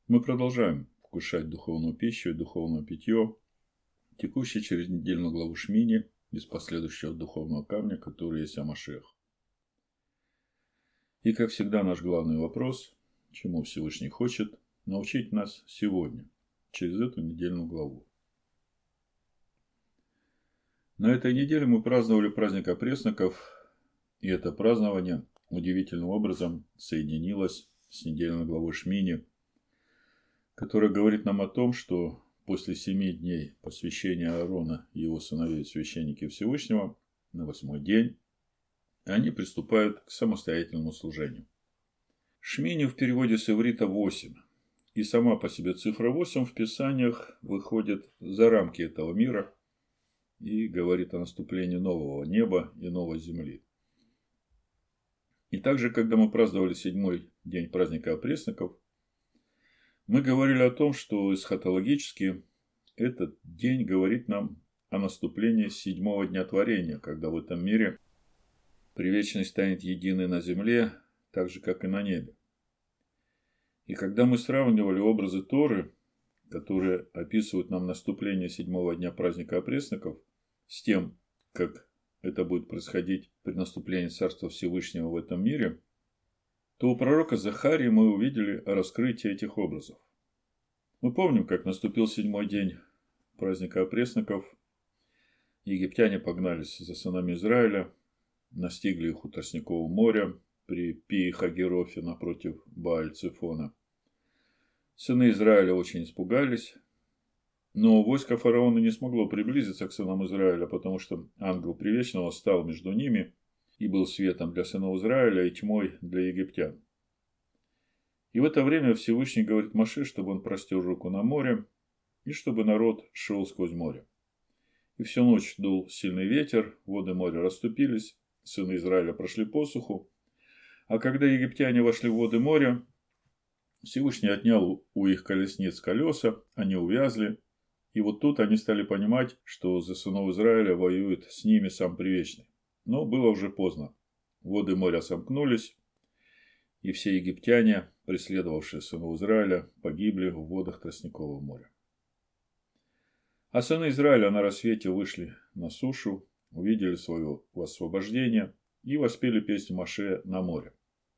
Мы продолжаем вкушать духовную пищу и духовное питье, текущее через недельную главу Шмини, без последующего духовного камня, который есть Амашех. И, как всегда, наш главный вопрос, чему Всевышний хочет научить нас сегодня, через эту недельную главу. На этой неделе мы праздновали праздник опресноков, и это празднование удивительным образом соединилось с недельной главой Шмини, которая говорит нам о том, что после 7 дней посвящения Аарона и его сыновей священники Всевышнего на 8-й день они приступают к самостоятельному служению. Шмини в переводе с иврита 8, и сама по себе цифра 8 в Писаниях выходит за рамки этого мира и говорит о наступлении нового неба и новой земли. И также, когда мы праздновали 7-й день праздника опресноков, мы говорили о том, что эсхатологически этот день говорит нам о наступлении 7-го дня творения, когда в этом мире Привечный станет единый на земле, так же, как и на небе. И когда мы сравнивали образы Торы, которые описывают нам наступление 7-го дня праздника опресноков, с тем, как это будет происходить при наступлении Царства Всевышнего в этом мире, то у пророка Захарии мы увидели раскрытие этих образов. Мы помним, как наступил 7-й день праздника опресноков. Египтяне погнались за сынами Израиля, настигли их у Тростникового моря при Пи-Хагерофе напротив Бааль-Цифона. Сыны Израиля очень испугались, но войско фараона не смогло приблизиться к сынам Израиля, потому что ангел Привечного стал между ними и был светом для сынов Израиля и тьмой для египтян. И в это время Всевышний говорит Моше, чтобы он простер руку на море, и чтобы народ шел сквозь море. И всю ночь дул сильный ветер, воды моря расступились, сыны Израиля прошли по суху, а когда египтяне вошли в воды моря, Всевышний отнял у их колесниц колеса, они увязли, и вот тут они стали понимать, что за сынов Израиля воюет с ними сам Привечный. Но было уже поздно. Воды моря сомкнулись, и все египтяне, преследовавшие сынов Израиля, погибли в водах Тростникового моря. А сыны Израиля на рассвете вышли на сушу, увидели свое освобождение и воспели песню Моше на море.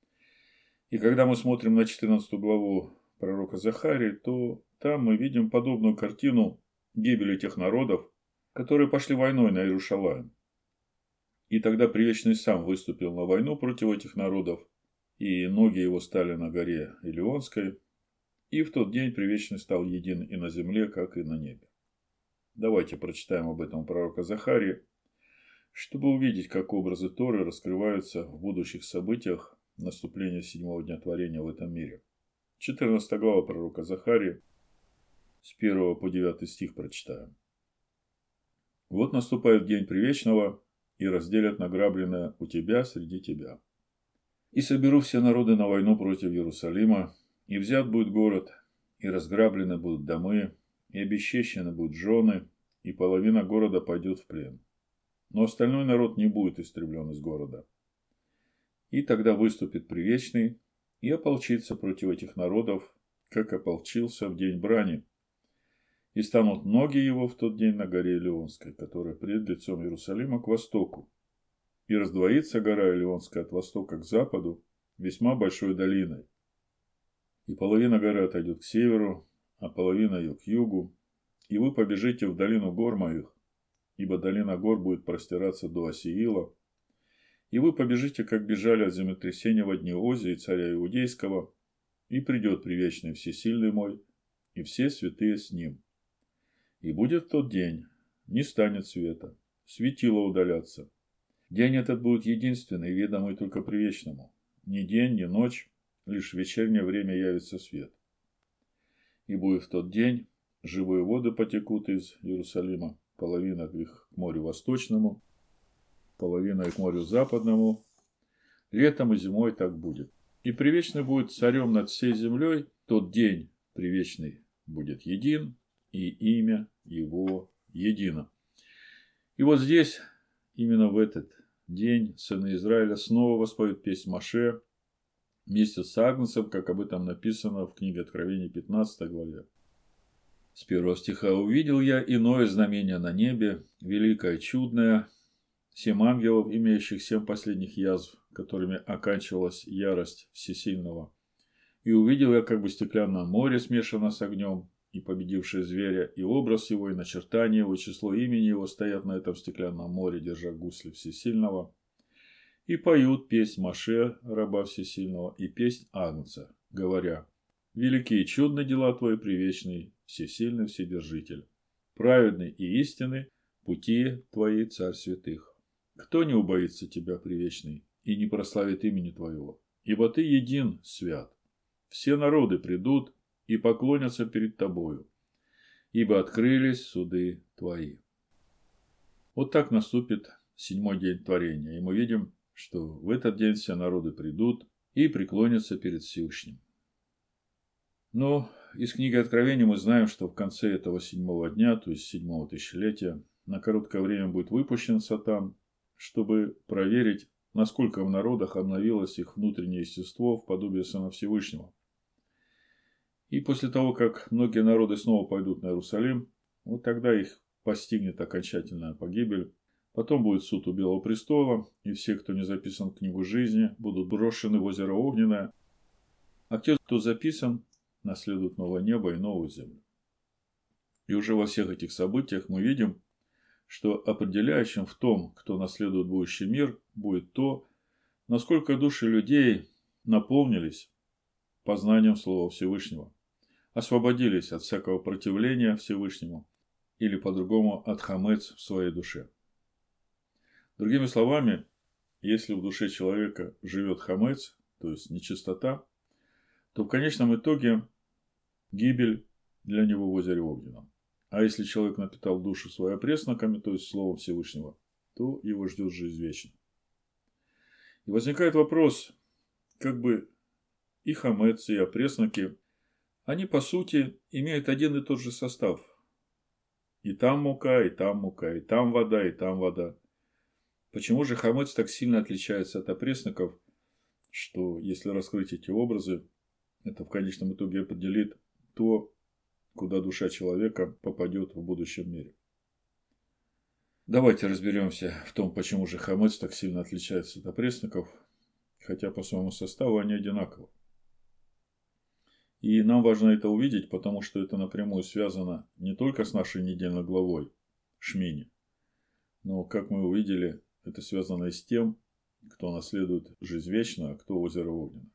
И когда мы смотрим на 14 главу пророка Захарии, то там мы видим подобную картину гибели тех народов, которые пошли войной на Иерушалаим. И тогда Привечный сам выступил на войну против этих народов, и ноги его стали на горе Илионской, и в тот день Привечный стал един и на земле, как и на небе. Давайте прочитаем об этом пророка Захарии, чтобы увидеть, как образы Торы раскрываются в будущих событиях наступления 7-го дня творения в этом мире. 14 глава пророка Захарии, с 1 по 9 стих прочитаем. «Вот наступает день Привечного, и разделят награбленное у тебя среди тебя. И соберу все народы на войну против Иерусалима, и взят будет город, и разграблены будут домы, и обесчещены будут жены, и половина города пойдет в плен. Но остальной народ не будет истреблен из города. И тогда выступит Привечный и ополчится против этих народов, как ополчился в день брани. И станут ноги его в тот день на горе Илионской, которая пред лицом Иерусалима к востоку. И раздвоится гора Илионская от востока к западу весьма большой долиной. И половина горы отойдет к северу, а половина ее к югу. И вы побежите в долину гор моих, ибо долина гор будет простираться до Осиила. И вы побежите, как бежали от землетрясения во дни Озии, царя Иудейского, и придет Привечный Всесильный мой, и все святые с ним. И будет в тот день, не станет света, светило удалятся. День этот будет единственный, ведомый только Привечному. Ни день, ни ночь, лишь в вечернее время явится свет. И будет в тот день, живые воды потекут из Иерусалима, половина их к морю восточному, половина к морю западному. Летом и зимой так будет. И Привечный будет царем над всей землей. Тот день Привечный будет един, и имя его едино. И вот здесь, именно в этот день, сыны Израиля снова воспоют песнь Моше вместе с Агнцем, как об этом написано в книге Откровений 15 главе. С 1 стиха: «Увидел я иное знамение на небе, великое, чудное, 7 ангелов, имеющих 7 последних язв, которыми оканчивалась ярость всесильного. И увидел я как бы стеклянное море, смешанное с огнем, и победившее зверя, и образ его, и начертание его, и число имени его стоят на этом стеклянном море, держа гусли всесильного, и поют песнь Моше, раба всесильного, и песнь Агнца, говоря: великие и чудные дела твои, привечный, всесильный вседержитель, праведный и истинный пути твои, царь святых. Кто не убоится тебя, привечный, и не прославит имени твоего? Ибо ты един свят. Все народы придут и поклонятся перед тобою, ибо открылись суды твои». Вот так наступит 7-й день творения, и мы видим, что в этот день все народы придут и преклонятся перед Всевышним. Но из книги Откровения мы знаем, что в конце этого 7-го дня, то есть 7-го тысячелетия, на короткое время будет выпущен Сатан, чтобы проверить, насколько в народах обновилось их внутреннее естество в подобие Сына Всевышнего. И после того, как многие народы снова пойдут на Иерусалим, вот тогда их постигнет окончательная погибель. Потом будет суд у Белого престола, и все, кто не записан в книгу жизни, будут брошены в озеро Огненное. А те, кто записан, наследуют новое небо и новую землю. И уже во всех этих событиях мы видим, что определяющим в том, кто наследует будущий мир, будет то, насколько души людей наполнились познанием Слова Всевышнего, освободились от всякого противления Всевышнему или, по-другому, от хамец в своей душе. Другими словами, если в душе человека живет хамец, то есть нечистота, то в конечном итоге гибель для него в озере Огненном. А если человек напитал душу свою опресноками, то есть Словом Всевышнего, то его ждет жизнь вечная. И возникает вопрос, как бы и хамец, и опресноки, они по сути имеют один и тот же состав. И там мука, и там мука, и там вода, и там вода. Почему же хамец так сильно отличается от опресноков, что, если раскрыть эти образы, это в конечном итоге определит то, куда душа человека попадет в будущем мире. Давайте разберемся в том, почему же хамец так сильно отличается от опресноков, хотя по своему составу они одинаковы. И нам важно это увидеть, потому что это напрямую связано не только с нашей недельной главой Шмини, но, как мы увидели, это связано и с тем, кто наследует жизнь вечную, а кто озеро Огненное.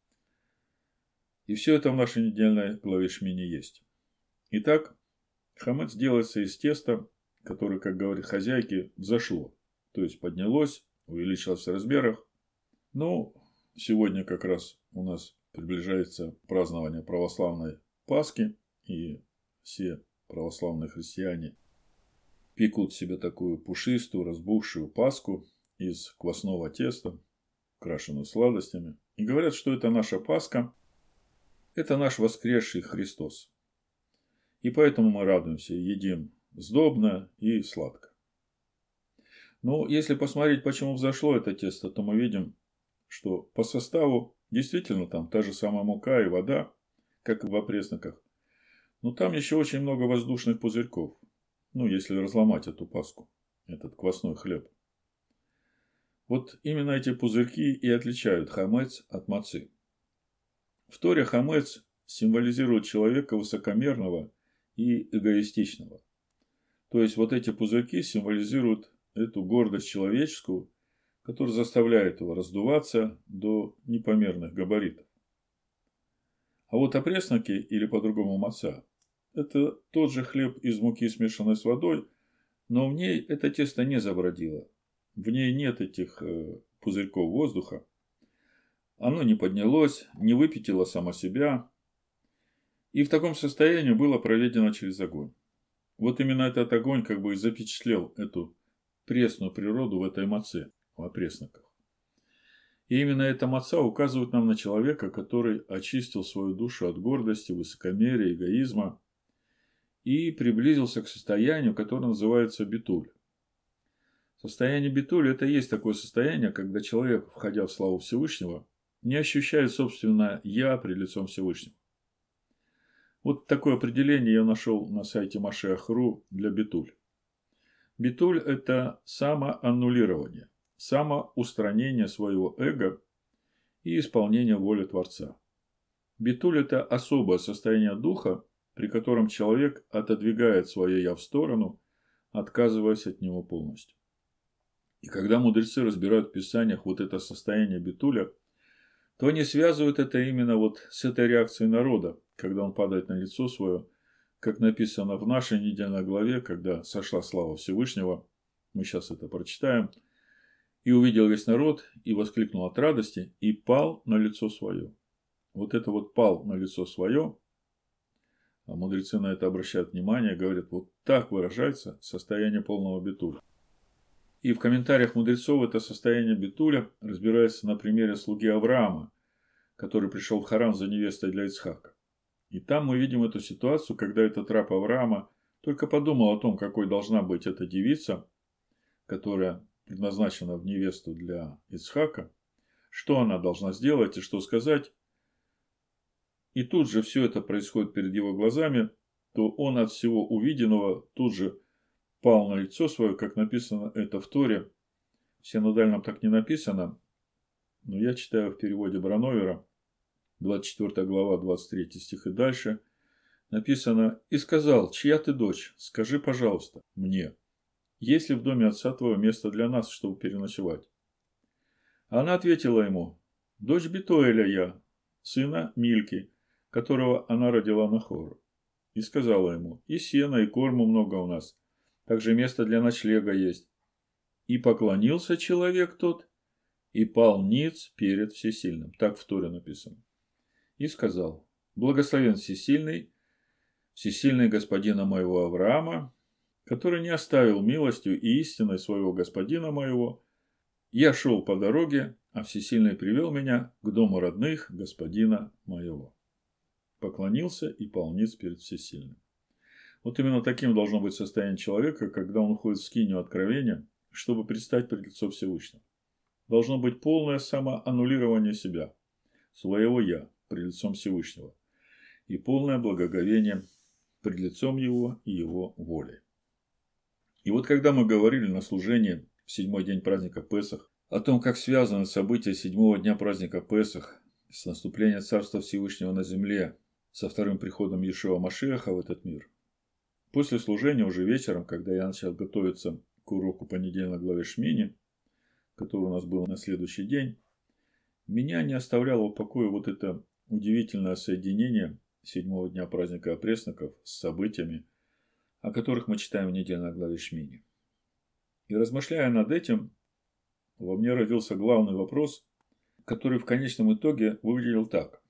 И все это в нашей недельной главе Шмини есть. Итак, хамец делается из теста, которое, как говорят хозяйки, взошло, то есть поднялось, увеличилось в размерах. Но сегодня как раз у нас приближается празднование православной Пасхи, и все православные христиане пекут себе такую пушистую, разбухшую Пасху из квасного теста, украшенную сладостями, и говорят, что это наша Пасха, это наш воскресший Христос. И поэтому мы радуемся и едим сдобно и сладко. Но если посмотреть, почему взошло это тесто, то мы видим, что по составу действительно там та же самая мука и вода, как и в опресноках. Но там еще очень много воздушных пузырьков. Если разломать эту паску, этот квасной хлеб. Вот именно эти пузырьки и отличают хамец от мацы. В Торе хамец символизирует человека высокомерного и эгоистичного. То есть вот эти пузырьки символизируют эту гордость человеческую, которая заставляет его раздуваться до непомерных габаритов. А вот опресноки, или по-другому маца, это тот же хлеб из муки, смешанной с водой, но в ней это тесто не забродило. В ней нет этих пузырьков воздуха. Оно не поднялось, не выпятило само себя. И в таком состоянии было проведено через огонь. Вот именно этот огонь как бы и запечатлел эту пресную природу в этой маце, в опресноках. И именно эта маца указывает нам на человека, который очистил свою душу от гордости, высокомерия, эгоизма и приблизился к состоянию, которое называется битуль. Состояние битуля – это и есть такое состояние, когда человек, входя в славу Всевышнего, не ощущает собственное «я» пред лицом Всевышнего. Вот такое определение я нашел на сайте Mashiach.ru для битуль. Битуль – это самоаннулирование, самоустранение своего эго и исполнение воли Творца. Битуль – это особое состояние духа, при котором человек отодвигает свое «я» в сторону, отказываясь от него полностью. И когда мудрецы разбирают в Писаниях вот это состояние битуля, то они связывают это именно вот с этой реакцией народа, когда он падает на лицо свое, как написано в нашей недельной главе, когда сошла слава Всевышнего, мы сейчас это прочитаем, и увидел весь народ, и воскликнул от радости, и пал на лицо свое. Вот это вот пал на лицо свое, а мудрецы на это обращают внимание, говорят, вот так выражается состояние полного битуля. И в комментариях мудрецов это состояние битуля разбирается на примере слуги Авраама, который пришел в Харан за невестой для Ицхака. И там мы видим эту ситуацию, когда этот раб Авраама только подумал о том, какой должна быть эта девица, которая предназначена в невесту для Ицхака, что она должна сделать и что сказать. И тут же все это происходит перед его глазами, то он от всего увиденного тут же пал на лицо свое, как написано это в Торе. В синодальном так не написано, но я читаю в переводе Брановера, 24 глава, 23 стих и дальше. Написано: «И сказал, чья ты дочь? Скажи, пожалуйста, мне, есть ли в доме отца твоего место для нас, чтобы переночевать?» Она ответила ему: «Дочь Битуэля я, сына Мильки, которого она родила Нахору». И сказала ему: «И сена, и корму много у нас, также место для ночлега есть». И поклонился человек тот, и пал ниц перед Всесильным. Так в Торе написано. И сказал: «Благословен Всесильный, Всесильный господина моего Авраама, который не оставил милостью и истиной своего господина моего. Я шел по дороге, а Всесильный привел меня к дому родных господина моего». Поклонился и пал ниц перед Всесильным. Вот именно таким должно быть состояние человека, когда он уходит в скинию откровения, чтобы предстать пред лицом Всевышнего. Должно быть полное самоаннулирование себя, своего «я» пред лицом Всевышнего, и полное благоговение пред лицом Его и Его волей. И вот когда мы говорили на служении в 7-й день праздника Песах о том, как связаны события 7-го дня праздника Песах с наступлением Царства Всевышнего на земле со вторым приходом Иешуа Машиаха в этот мир, после служения уже вечером, когда я начал готовиться к уроку по недельной главе Шмини, который у нас был на следующий день, меня не оставляло в покое вот это удивительное соединение 7-го дня праздника опресноков с событиями, о которых мы читаем в недельной главе Шмини. И размышляя над этим, во мне родился главный вопрос, который в конечном итоге выглядел так.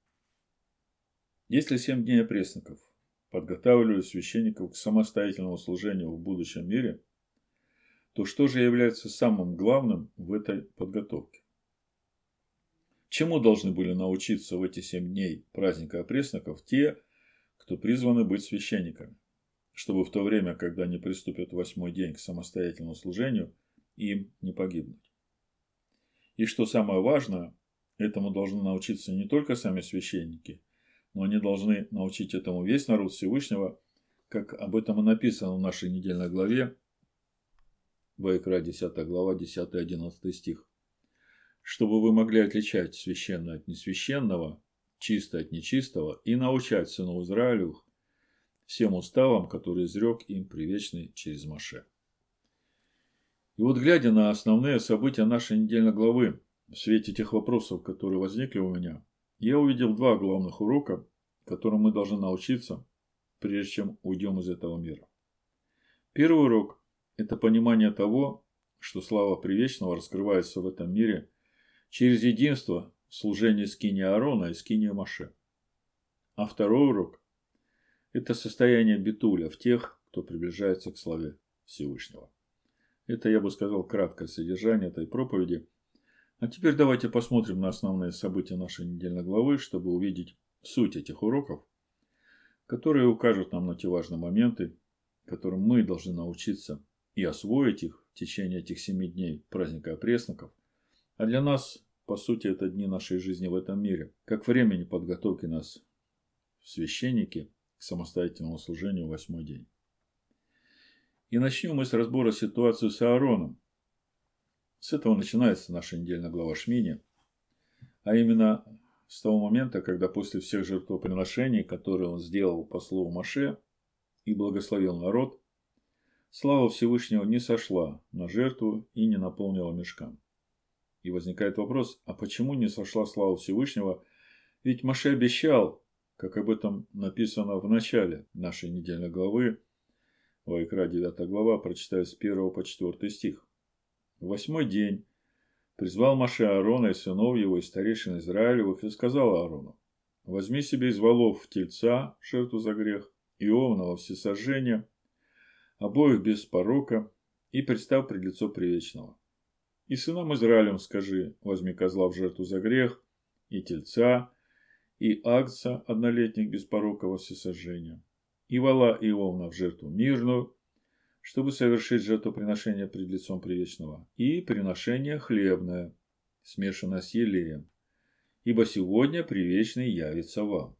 Если 7 дней опресноков подготавливали священников к самостоятельному служению в будущем мире, то что же является самым главным в этой подготовке? Чему должны были научиться в эти 7 дней праздника опресноков те, кто призваны быть священниками, чтобы в то время, когда они приступят в 8-й день к самостоятельному служению, им не погибнуть? И что самое важное, этому должны научиться не только сами священники, но они должны научить этому весь народ Всевышнего, как об этом и написано в нашей недельной главе, Ваикра 10 глава, 10-11 стих. «Чтобы вы могли отличать священное от несвященного, чистое от нечистого, и научать сынов Израилевых всем уставам, которые изрек им Привечный через Моше». И вот, глядя на основные события нашей недельной главы, в свете тех вопросов, которые возникли у меня, я увидел 2 главных урока, которым мы должны научиться, прежде чем уйдем из этого мира. Первый урок – это понимание того, что слава Привечного раскрывается в этом мире через единство в служении скинии Аарона и скинии Моше. А второй урок – это состояние битуля в тех, кто приближается к славе Всевышнего. Это, я бы сказал, краткое содержание этой проповеди. А теперь давайте посмотрим на основные события нашей недельной главы, чтобы увидеть суть этих уроков, которые укажут нам на те важные моменты, которым мы должны научиться и освоить их в течение этих 7 дней праздника опресноков, а для нас по сути, это дни нашей жизни в этом мире, как времени подготовки нас в священники к самостоятельному служению в 8-й день. И начнем мы с разбора ситуации с Аароном. С этого начинается наша недельная глава Шмини, а именно с того момента, когда после всех жертвоприношений, которые он сделал по слову Моше и благословил народ, слава Всевышнего не сошла на жертву и не наполнила мешкан. И возникает вопрос, а почему не сошла слава Всевышнего? Ведь Моше обещал, как об этом написано в начале нашей недельной главы, Ваикра 9 глава, прочитаю с 1 по 4 стих. В 8-й день призвал Моше Аарона и сынов его и старейшин Израилевых и сказал Аарону: возьми себе из волов тельца в жертву за грех и овна во всесожжение, обоих без порока, и представь пред лицо Привечного. И сынам Израилевым скажи: возьми козла в жертву за грех, и тельца, и агнца однолетних без порока во всесожжение, и вола и овна в жертву мирную, чтобы совершить жертвоприношение пред лицом Привечного, и приношение хлебное, смешанное с елеем, ибо сегодня Привечный явится вам.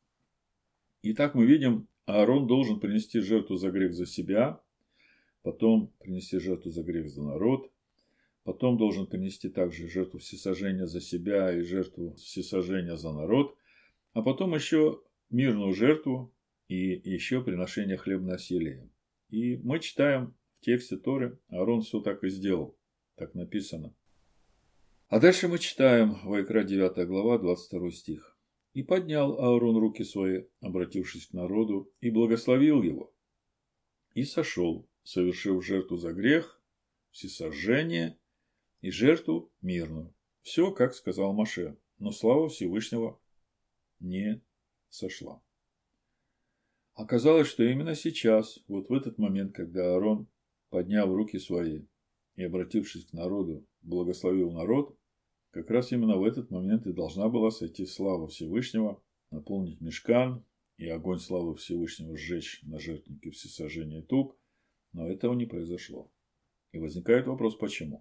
Итак, мы видим, Аарон должен принести жертву за грех за себя, потом принести жертву за грех за народ, потом должен принести также жертву всесожжения за себя и жертву всесожжения за народ, а потом еще мирную жертву и еще приношение хлебное с елеем. И мы читаем в тексте Торы, Аарон все так и сделал. Так написано. А дальше мы читаем Ваикра 9 глава, 22 стих. «И поднял Аарон руки свои, обратившись к народу, и благословил его. И сошел, совершив жертву за грех, всесожжение и жертву мирную. Все, как сказал Моше, но слава Всевышнего не сошла». Оказалось, что именно сейчас, вот в этот момент, когда Аарон, подняв руки свои и обратившись к народу, благословил народ, как раз именно в этот момент и должна была сойти слава Всевышнего, наполнить мишкан и огонь славы Всевышнего сжечь на жертвеннике всесожжения тук, но этого не произошло. И возникает вопрос, почему?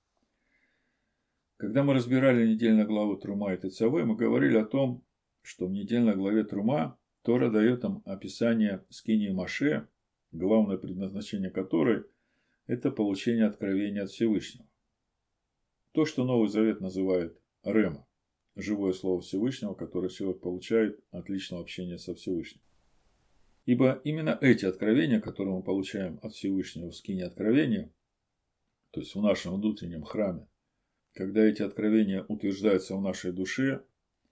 Когда мы разбирали недельную главу Трума и Тецаве, мы говорили о том, что в недельной главе Трума Тора дает нам описание скинии Моше, главное предназначение которой – это получение откровения от Всевышнего. То, что Новый Завет называет Рема, живое слово Всевышнего, которое человек получает от личного общения со Всевышним. Ибо именно эти откровения, которые мы получаем от Всевышнего в скинии откровения, то есть в нашем внутреннем храме, когда эти откровения утверждаются в нашей душе,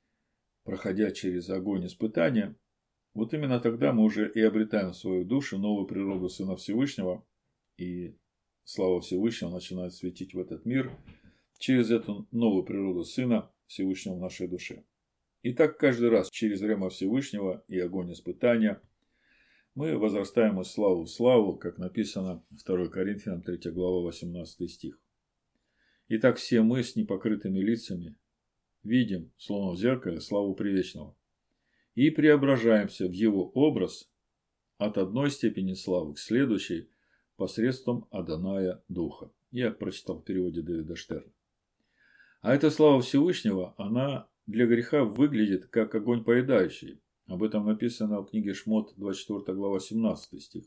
проходя через огонь испытания, вот именно тогда мы уже и обретаем в свою душу новую природу Сына Всевышнего, и слава Всевышнего начинает светить в этот мир через эту новую природу Сына Всевышнего в нашей душе. И так каждый раз через время Всевышнего и огонь испытания мы возрастаем из славы в славу, как написано 2 Коринфянам 3 глава 18 стих. Итак, все мы с непокрытыми лицами видим, словно в зеркале, славу Привечного, и преображаемся в его образ от одной степени славы к следующей посредством Адоная Духа. Я прочитал в переводе Дэвида Штерна. А эта слава Всевышнего, она для греха выглядит как огонь поедающий. Об этом написано в книге Шмот, 24 глава, 17 стих.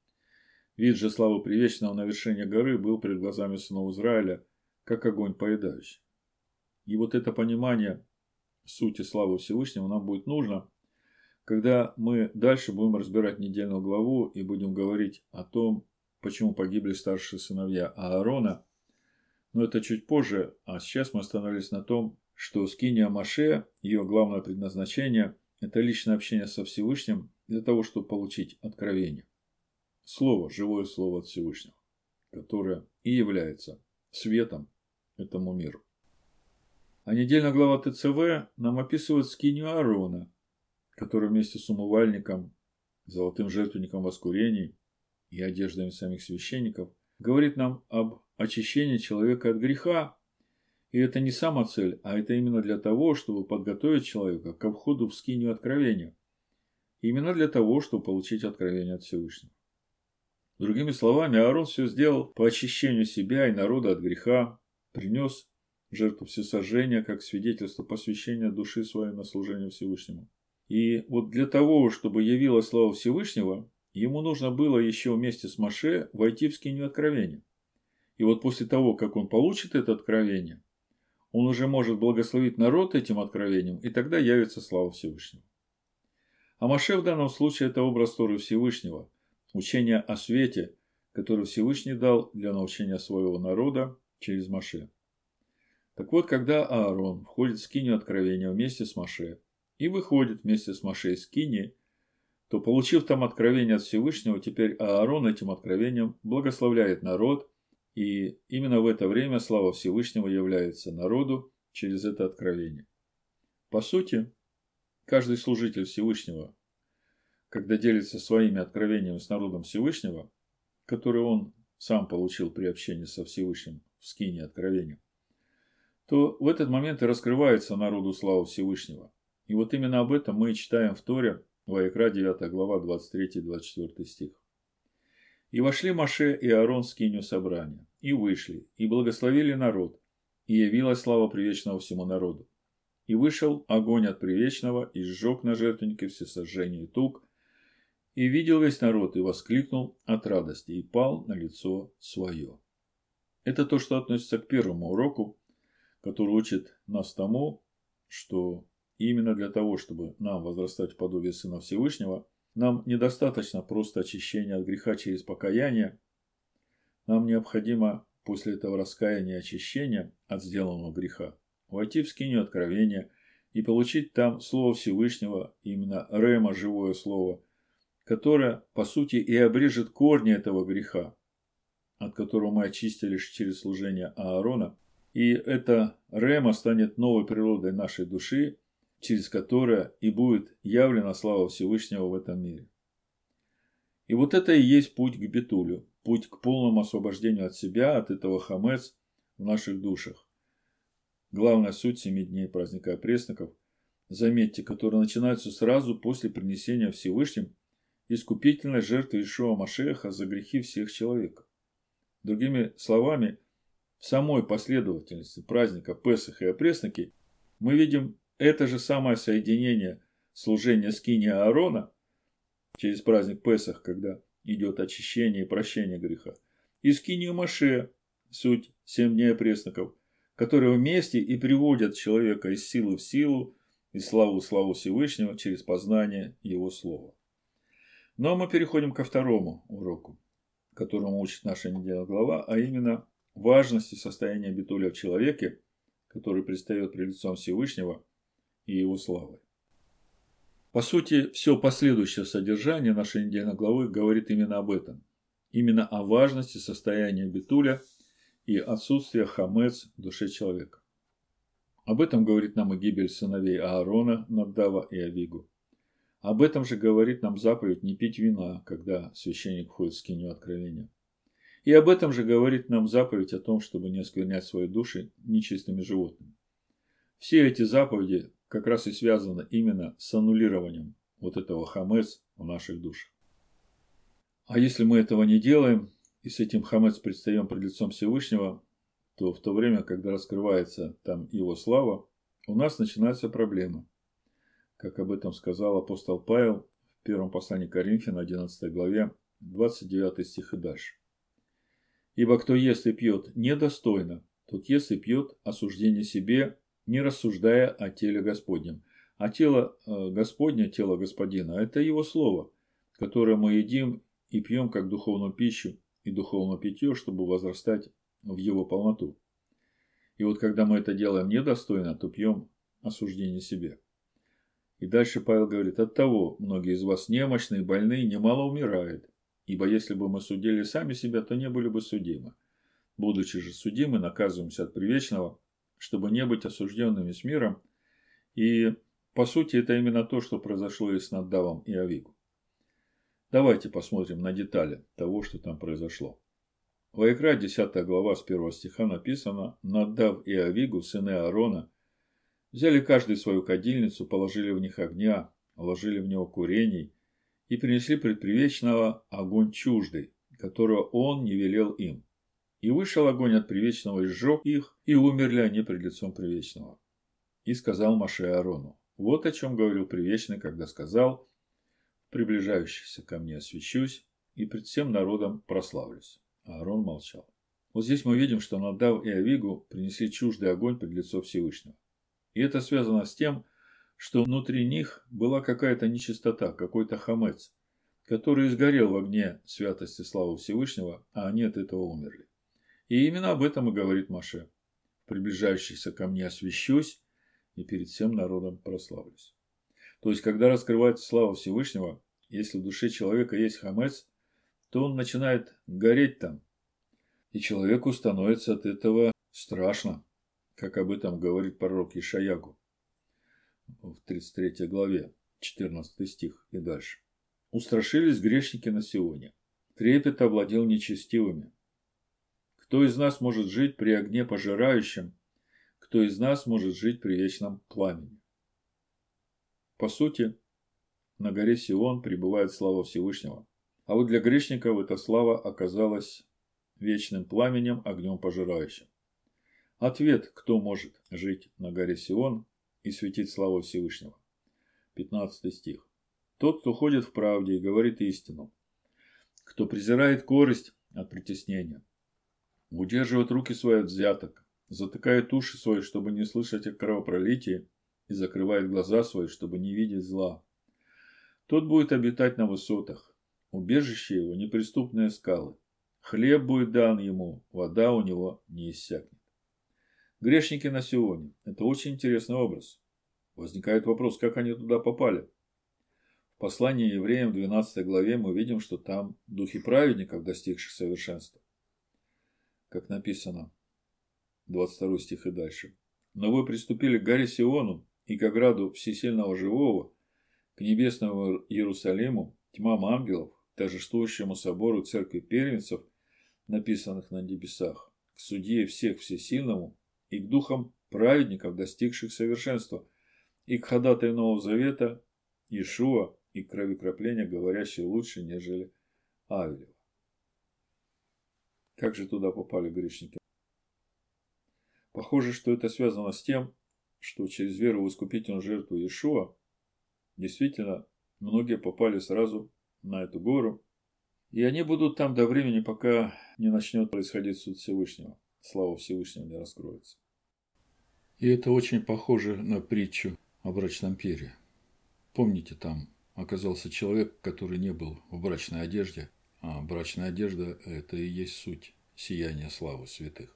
Вид же славы Привечного на вершине горы был пред глазами сынов Израиля, как огонь поедающий. И вот это понимание сути славы Всевышнего нам будет нужно, когда мы дальше будем разбирать недельную главу и будем говорить о том, почему погибли старшие сыновья Аарона. Но это чуть позже, а сейчас мы остановились на том, что скиния Моше, ее главное предназначение – это личное общение со Всевышним для того, чтобы получить откровение. Слово, живое слово от Всевышнего, которое и является светом этому миру. А недельная глава ТЦВ нам описывает скинию Аарона, который вместе с умывальником, золотым жертвенником воскурений и одеждами самих священников говорит нам об очищении человека от греха. И это не сама цель, а это именно для того, чтобы подготовить человека ко входу в скинию откровения. Именно для того, чтобы получить откровение от Всевышнего. Другими словами, Аарон все сделал по очищению себя и народа от греха, принес жертву всесожжения, как свидетельство посвящения души своей на служение Всевышнему. И вот для того, чтобы явилась слава Всевышнего, ему нужно было еще вместе с Моше войти в скинию откровения. И вот после того, как он получит это откровение, он уже может благословить народ этим откровением, и тогда явится слава Всевышнего. А Моше в данном случае это образ Торы Всевышнего, учение о свете, который Всевышний дал для научения своего народа через Моше. Так вот, когда Аарон входит в скинию откровения вместе с Моше и выходит вместе с Моше из скинии, то, получив там откровение от Всевышнего, теперь Аарон этим откровением благословляет народ, и именно в это время слава Всевышнего является народу через это откровение. По сути, каждый служитель Всевышнего, когда делится своими откровениями с народом Всевышнего, которые он сам получил при общении со Всевышним в скинии откровения, то в этот момент и раскрывается народу слава Всевышнего. И вот именно об этом мы и читаем в Торе, Ваикра 9 глава 23-24 стих. «И вошли Моше и Аарон в скинию собрания, и вышли, и благословили народ, и явилась слава Привечного всему народу. И вышел огонь от Привечного, и сжег на жертвеннике всесожжение тук, и видел весь народ, и воскликнул от радости, и пал на лицо свое». Это то, что относится к первому уроку, который учит нас тому, что именно для того, чтобы нам возрастать в подобие Сына Всевышнего, нам недостаточно просто очищения от греха через покаяние. Нам необходимо после этого раскаяния и очищения от сделанного греха войти в скинию откровения и получить там Слово Всевышнего, именно Рема, живое Слово, которое, по сути, и обрежет корни этого греха, от которого мы очистились через служение Аарона. И эта Рема станет новой природой нашей души, через которое и будет явлена слава Всевышнего в этом мире. И вот это и есть путь к бетулю, путь к полному освобождению от себя, от этого хамец в наших душах. Главная суть 7 дней праздника опресноков, заметьте, которые начинаются сразу после принесения Всевышним искупительной жертвы Иешуа Машеха за грехи всех человеков. Другими словами, в самой последовательности праздника Песах и опресноки мы видим это же самое соединение служения скинии Аарона через праздник Песах, когда идет очищение и прощение греха, и скинию Моше, суть 7 дней опресноков, которые вместе и приводят человека из силы в силу, из славы в славу Всевышнего через познание Его Слова. Ну а мы переходим ко второму уроку, которому учит наша недельная глава, а именно важности состояния битуля в человеке, который предстает пред лицом Всевышнего и его славой. По сути, все последующее содержание нашей недельной главы говорит именно об этом. Именно о важности состояния битуля и отсутствия хамец в душе человека. Об этом говорит нам и гибель сыновей Аарона, Наддава и Авигу. Об этом же говорит нам заповедь не пить вина, когда священник входит в скинию откровения. И об этом же говорит нам заповедь о том, чтобы не осквернять свои души нечистыми животными. Все эти заповеди как раз и связаны именно с аннулированием вот этого хамец в наших душах. А если мы этого не делаем и с этим хамец предстаем пред лицом Всевышнего, то в то время, когда раскрывается там его слава, у нас начинаются проблемы. Как об этом сказал апостол Павел в первом послании к Коринфянам, 11 главе, 29 стих и дальше. «Ибо кто ест и пьет недостойно, тот ест и пьет осуждение себе, не рассуждая о теле Господнем». А тело Господне, тело Господина – это Его Слово, которое мы едим и пьем как духовную пищу и духовное питье, чтобы возрастать в Его полноту. И вот когда мы это делаем недостойно, то пьем осуждение себе. И дальше Павел говорит: «Оттого многие из вас немощны и больны, немало умирает. Ибо если бы мы судили сами себя, то не были бы судимы. Будучи же судимы, наказываемся от привечного, чтобы не быть осужденными с миром». И по сути это именно то, что произошло и с Наддавом и Авигу. Давайте посмотрим на детали того, что там произошло. В Ваикра 10 глава с 1 стиха написано: «Наддав и Авигу, сыны Аарона, взяли каждый свою кадильницу, положили в них огня, вложили в него курений и принесли пред Привечного огонь чуждый, которого он не велел им. И вышел огонь от Привечного и сжег их, и умерли они пред лицом Привечного. И сказал Моше Аарону: вот о чем говорил Привечный, когда сказал: приближающийся ко мне освящусь, и пред всем народом прославлюсь. А Аарон молчал. Вот здесь мы видим, что Надав и Авигу принесли чуждый огонь пред лицо Всевышнего. И это связано с тем, что внутри них была какая-то нечистота, какой-то хамец, который сгорел в огне святости славы Всевышнего, а они от этого умерли. И именно об этом и говорит Моше: приближающийся ко мне освящусь, и перед всем народом прославлюсь. То есть, когда раскрывается слава Всевышнего, если в душе человека есть хамец, то он начинает гореть там, и человеку становится от этого страшно, как об этом говорит пророк Ишаягу в 33 главе, 14 стих и дальше. «Устрашились грешники на Сионе, трепет овладел нечестивыми. Кто из нас может жить при огне пожирающем? Кто из нас может жить при вечном пламени?» По сути, на горе Сион пребывает слава Всевышнего. А вот для грешников эта слава оказалась вечным пламенем, огнем пожирающим. Ответ: кто может жить на горе Сион и светить славу Всевышнего? 15 стих. Тот, кто ходит в правде и говорит истину, кто презирает корость от притеснения, удерживает руки свои от взяток, затыкает уши свои, чтобы не слышать о кровопролитии, и закрывает глаза свои, чтобы не видеть зла. Тот будет обитать на высотах, убежище его неприступные скалы. Хлеб будет дан ему, вода у него не иссякнет. Грешники на Сионе – это очень интересный образ. Возникает вопрос, как они туда попали. В послании евреям в 12 главе мы видим, что там духи праведников, достигших совершенства. Как написано, 22 стих и дальше. «Но вы приступили к горе Сиону и к ограду всесильного живого, к небесному Иерусалиму, тьмам ангелов, торжествующему собору церкви первенцев, написанных на небесах, к судье всех всесильному и к духам праведников, достигших совершенства, и к ходатаю Нового Завета, Иешуа, и к кровекропления, говорящей лучше, нежели Авелева». Как же туда попали грешники? Похоже, что это связано с тем, что через веру в искупительную жертву Иешуа действительно многие попали сразу на эту гору, и они будут там до времени, пока не начнет происходить суд Всевышнего. Слава Всевышнего не раскроется. И это очень похоже на притчу о брачном пире. Помните, там оказался человек, который не был в брачной одежде, а брачная одежда – это и есть суть сияния славы святых.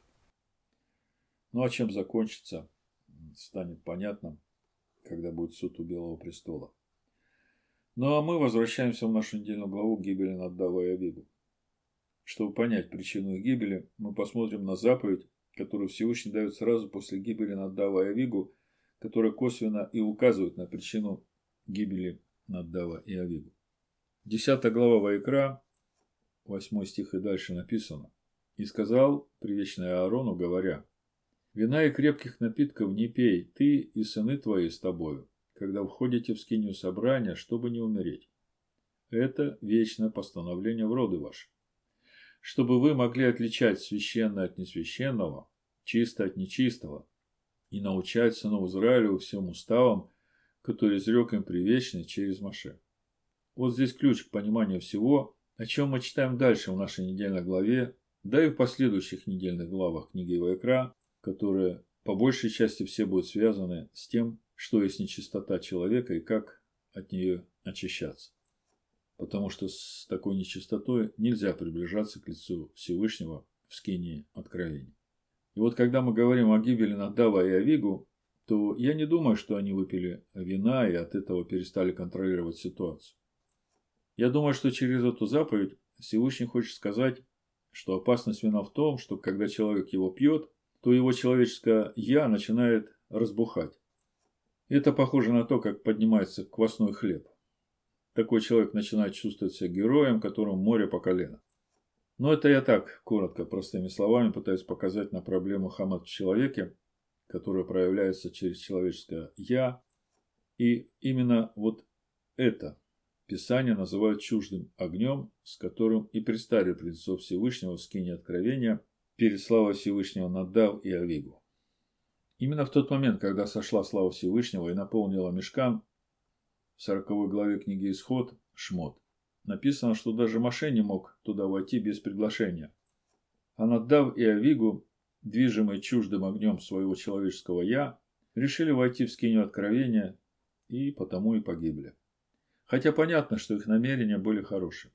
Ну а чем закончится, станет понятно, когда будет суд у Белого престола. Ну а мы возвращаемся в нашу недельную главу гибели Надава и Авигу. Чтобы понять причину их гибели, мы посмотрим на заповедь, которую Всевышний дает сразу после гибели Надава и Авигу, которая косвенно и указывает на причину гибели Надава и Авигу. 10 глава Ваикра, 8 стих и дальше написано: «И сказал Привечный Аарону, говоря: вина и крепких напитков не пей ты и сыны твои с тобою, когда входите в скинию собрания, чтобы не умереть. Это вечное постановление в роды ваши, чтобы вы могли отличать священное от несвященного, чистое от нечистого, и научать сынов Израилеву всем уставам, который изрек им Привечный через Моше». Вот здесь ключ к пониманию всего, о чем мы читаем дальше в нашей недельной главе, да и в последующих недельных главах книги Ваикра, которые по большей части все будут связаны с тем, что есть нечистота человека и как от нее очищаться. Потому что с такой нечистотой нельзя приближаться к лицу Всевышнего в скинии откровения. И вот когда мы говорим о гибели Надава и Авигу, то я не думаю, что они выпили вина и от этого перестали контролировать ситуацию. Я думаю, что через эту заповедь Всевышний хочет сказать, что опасность вина в том, что когда человек его пьет, то его человеческое «я» начинает разбухать. Это похоже на то, как поднимается квасной хлеб. Такой человек начинает чувствовать себя героем, которому море по колено. Но это я так, коротко, простыми словами пытаюсь показать на проблему хамат в человеке, которая проявляется через человеческое «я». И именно вот это Писание называют чуждым огнем, с которым и предстали пред лицо Всевышнего в скинии откровения перед славой Всевышнего Надав и Авигу. Именно в тот момент, когда сошла слава Всевышнего и наполнила мишкан, в 40 главе книги Исход, Шмот, написано, что даже Моше не мог туда войти без приглашения. А Надав и Авигу, движимые чуждым огнем своего человеческого «я», решили войти в скинию откровения и потому и погибли. Хотя понятно, что их намерения были хорошие.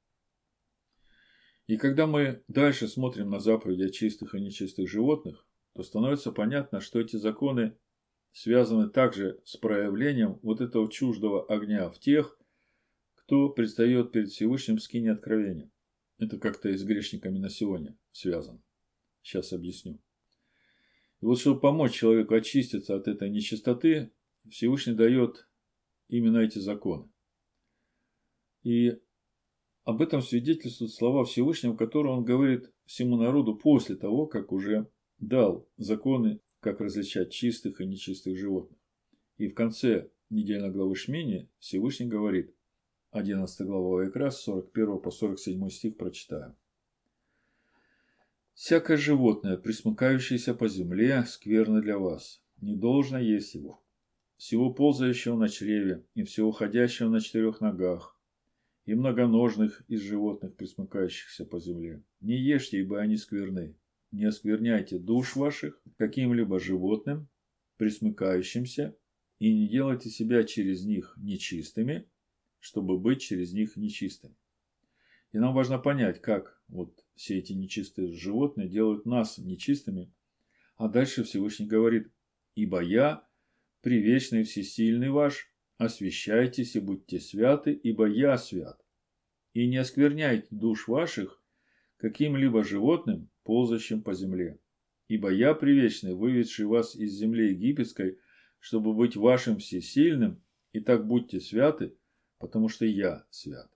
И когда мы дальше смотрим на заповеди о чистых и нечистых животных, то становится понятно, что эти законы связаны также с проявлением вот этого чуждого огня в тех, кто предстает перед Всевышним в скинии откровения. Это как-то и с грешниками на сегодня связано. Сейчас объясню. И вот чтобы помочь человеку очиститься от этой нечистоты, Всевышний дает именно эти законы. И об этом свидетельствуют слова Всевышнего, которые он говорит всему народу после того, как уже дал законы, как различать чистых и нечистых животных. И в конце недельной главы Шмини Всевышний говорит, 11 глава Ваикра, с 41 по 47 стих прочитаем. «Всякое животное, пресмыкающееся по земле, скверно для вас, не должно есть его. Всего ползающего на чреве и всего ходящего на 4 ногах, и многоножных из животных, пресмыкающихся по земле. Не ешьте, ибо они скверны. Не оскверняйте душ ваших каким-либо животным, пресмыкающимся, и не делайте себя через них нечистыми, чтобы быть через них нечистыми». И нам важно понять, как вот все эти нечистые животные делают нас нечистыми. А дальше Всевышний говорит, «Ибо я, привечный всесильный ваш, освящайтесь и будьте святы, ибо я свят. И не оскверняйте душ ваших каким-либо животным, ползающим по земле. Ибо я, привечный, выведший вас из земли египетской, чтобы быть вашим всесильным, и так будьте святы, потому что я свят».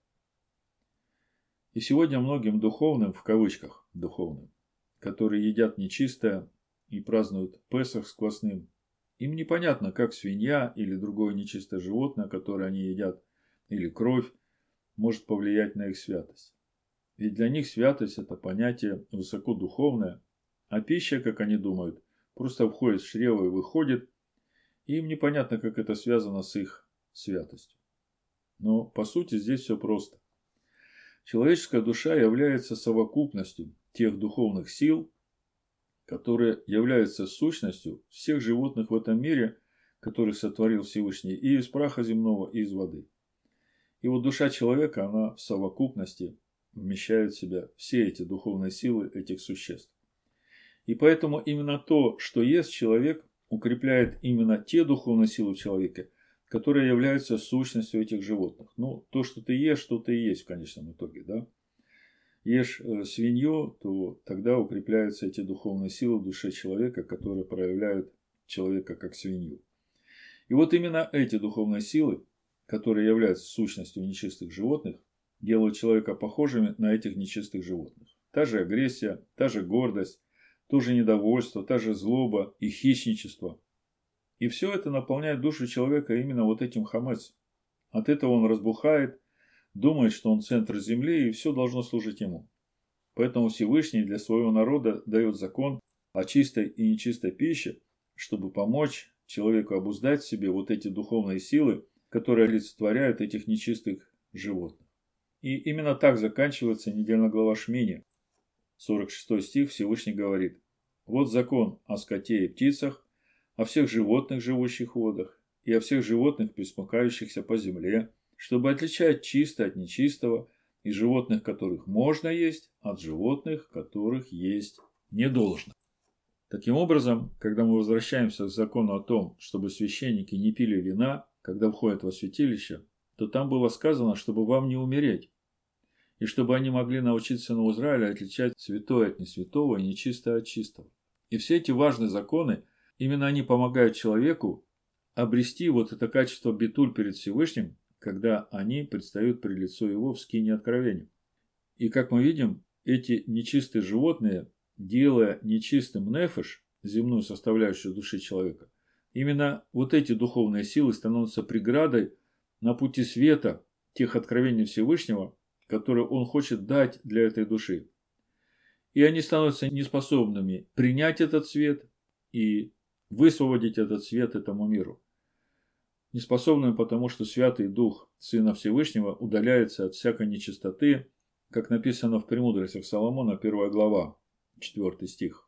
И сегодня многим духовным, в кавычках духовным, которые едят нечистое и празднуют Песах с квасным, им непонятно, как свинья или другое нечистое животное, которое они едят, или кровь, может повлиять на их святость. Ведь для них святость – это понятие высокодуховное, а пища, как они думают, просто входит в чрево и выходит, и им непонятно, как это связано с их святостью. Но по сути здесь все просто. Человеческая душа является совокупностью тех духовных сил, которые являются сущностью всех животных в этом мире, которых сотворил Всевышний и из праха земного, и из воды. И вот душа человека, она в совокупности вмещает в себя все эти духовные силы этих существ. И поэтому именно то, что ест человек, укрепляет именно те духовные силы в человеке, которые являются сущностью этих животных. Ну, то, что ты ешь, то ты и есть в конечном итоге, да. Ешь свинью, то тогда укрепляются эти духовные силы в душе человека, которые проявляют человека как свинью. И вот именно эти духовные силы, которые являются сущностью нечистых животных, делают человека похожими на этих нечистых животных. Та же агрессия, та же гордость, то же недовольство, та же злоба и хищничество. И все это наполняет душу человека именно вот этим хамец. От этого он разбухает, думает, что он центр земли, и все должно служить ему. Поэтому Всевышний для своего народа дает закон о чистой и нечистой пище, чтобы помочь человеку обуздать в себе вот эти духовные силы, которые олицетворяют этих нечистых животных. И именно так заканчивается недельная глава Шмини. 46 стих Всевышний говорит: «Вот закон о скоте и птицах, о всех животных, живущих в водах, и о всех животных, пресмыкающихся по земле, чтобы отличать чистое от нечистого, и животных, которых можно есть, от животных, которых есть не должно». Таким образом, когда мы возвращаемся к закону о том, чтобы священники не пили вина, когда входят во святилище, то там было сказано, чтобы вам не умереть, и чтобы они могли научиться сыну Израиля отличать святое от несвятого и нечистое от чистого. И все эти важные законы, именно они помогают человеку обрести вот это качество бетуль перед Всевышним, когда они предстают пред лицо его в скинии откровения. И как мы видим, эти нечистые животные, делая нечистым нефеш, земную составляющую души человека, именно вот эти духовные силы становятся преградой на пути света тех откровений Всевышнего, которые он хочет дать для этой души. И они становятся неспособными принять этот свет и высвободить этот свет этому миру. Неспособными, потому что Святый Дух Сына Всевышнего удаляется от всякой нечистоты, как написано в «Премудростях Соломона», 1 глава, 4 стих.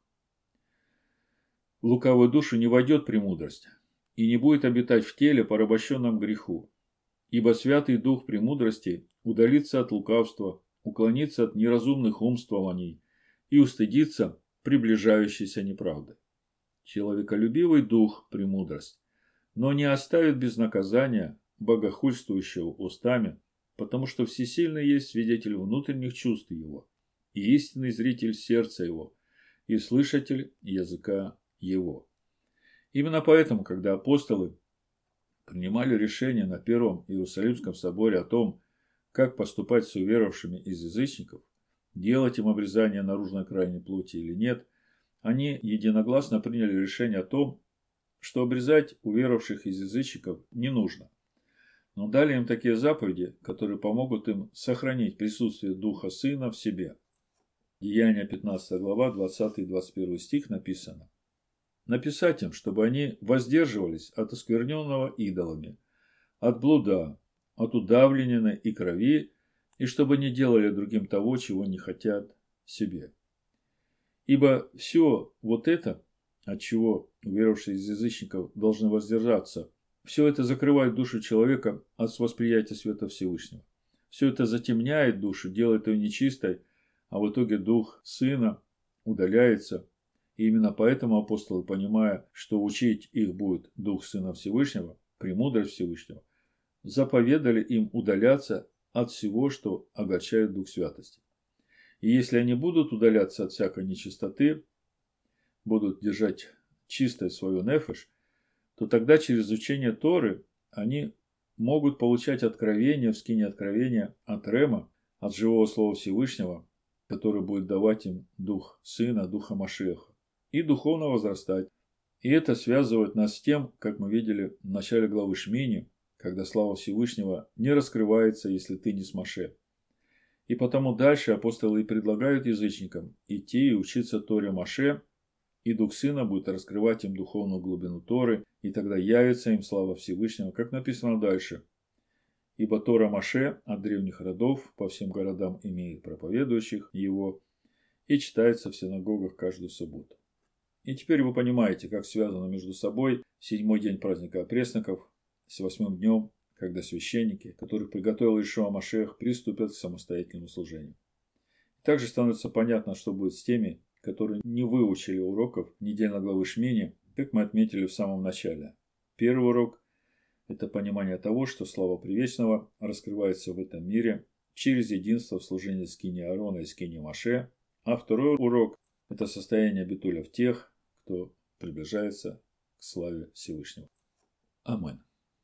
В лукавую душу не войдет премудрость и не будет обитать в теле, порабощенном греху. Ибо Святый Дух премудрости удалится от лукавства, уклонится от неразумных умствований и устыдится приближающейся неправды. Человеколюбивый дух – премудрость, но не оставит без наказания богохульствующего устами, потому что всесильный есть свидетель внутренних чувств его, и истинный зритель сердца его, и слышатель языка его. Именно поэтому, когда апостолы принимали решение на Первом Иерусалимском соборе о том, как поступать с уверовавшими из язычников, делать им обрезание наружной крайней плоти или нет, они единогласно приняли решение о том, что обрезать уверовавших из язычников не нужно. Но дали им такие заповеди, которые помогут им сохранить присутствие Духа Сына в себе. Деяния 15 глава, 20 и 21 стих написано: «Написать им, чтобы они воздерживались от оскверненного идолами, от блуда, от удавленной и крови, и чтобы не делали другим того, чего не хотят себе. Ибо все вот это, от чего уверовавшие из язычников должны воздержаться, все это закрывает душу человека от восприятия света Всевышнего. Все это затемняет душу, делает ее нечистой, а в итоге Дух Сына удаляется. И именно поэтому апостолы, понимая, что учить их будет Дух Сына Всевышнего, премудрость Всевышнего, заповедали им удаляться от всего, что огорчает Дух Святости. И если они будут удаляться от всякой нечистоты, будут держать чистой свою нефеш, то тогда через учение Торы они могут получать откровение в скине откровения от Рема, от живого Слова Всевышнего, который будет давать им Дух Сына, Духа Машиаха, и духовно возрастать. И это связывает нас с тем, как мы видели в начале главы Шмини, когда слава Всевышнего не раскрывается, если ты не с Моше. И потому дальше апостолы и предлагают язычникам идти и учиться Торе Моше, и Дух Сына будет раскрывать им духовную глубину Торы, и тогда явится им слава Всевышнего, как написано дальше. Ибо Тора Моше от древних родов по всем городам имеет проповедующих его и читается в синагогах каждую субботу. И теперь вы понимаете, как связано между собой 7-й день праздника опресноков с 8-м днем, когда священники, которых приготовил Иешуа Машиах, приступят к самостоятельному служению. Также становится понятно, что будет с теми, которые не выучили уроков недельной главы Шмини, как мы отметили в самом начале. Первый урок – это понимание того, что слава Привечного раскрывается в этом мире через единство в служении скини Аарона и скини Моше, а второй урок – это состояние битуля в тех, кто приближается к славе Всевышнего. Аминь.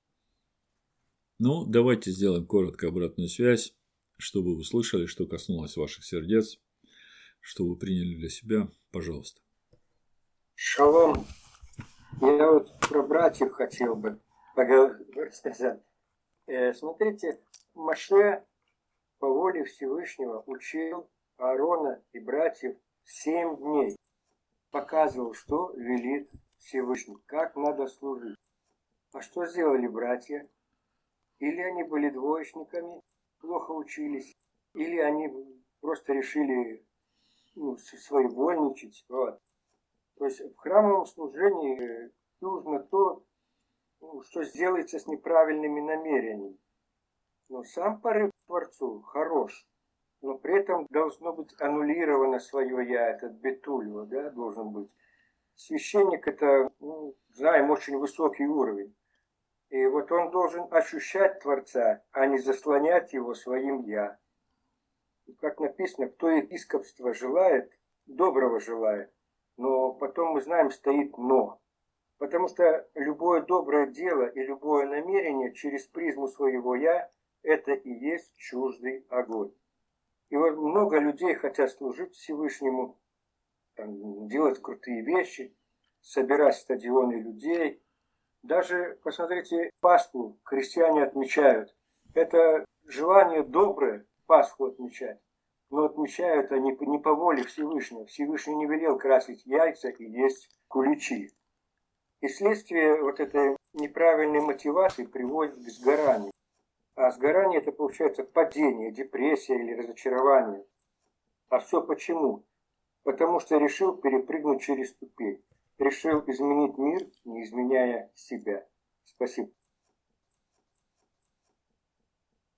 Ну, давайте сделаем коротко обратную связь, чтобы вы услышали, что коснулось ваших сердец, что вы приняли для себя. Пожалуйста. Шалом. Я вот про братьев хотел бы сказать. Смотрите, Моше по воле Всевышнего учил Аарона и братьев 7 дней. Показывал, что велит Всевышний, как надо служить. А что сделали братья? Или они были двоечниками, плохо учились, или они просто решили своевольничать. Вот. То есть в храмовом служении нужно то, что сделается с неправильными намерениями. Но сам порыв к Творцу хорош, но при этом должно быть аннулировано свое «я», этот бетуль, да, должен быть. Священник – это, знаем, очень высокий уровень. И вот он должен ощущать Творца, а не заслонять его своим «я». И как написано, кто епископство желает, доброго желает. Но потом мы знаем, стоит «но». Потому что любое доброе дело и любое намерение через призму своего «я» – это и есть чуждый огонь. И вот много людей хотят служить Всевышнему, делать крутые вещи, собирать стадионы людей. Даже, посмотрите, Пасху христиане отмечают. Это желание доброе Пасху отмечать. но отмечают они не по воле Всевышнего. Всевышний не велел красить яйца и есть куличи. И следствие вот этой неправильной мотивации приводит к сгоранию. А сгорание это получается падение, депрессия или разочарование. А все почему? Потому что решил перепрыгнуть через ступень. Решил изменить мир, не изменяя себя. Спасибо.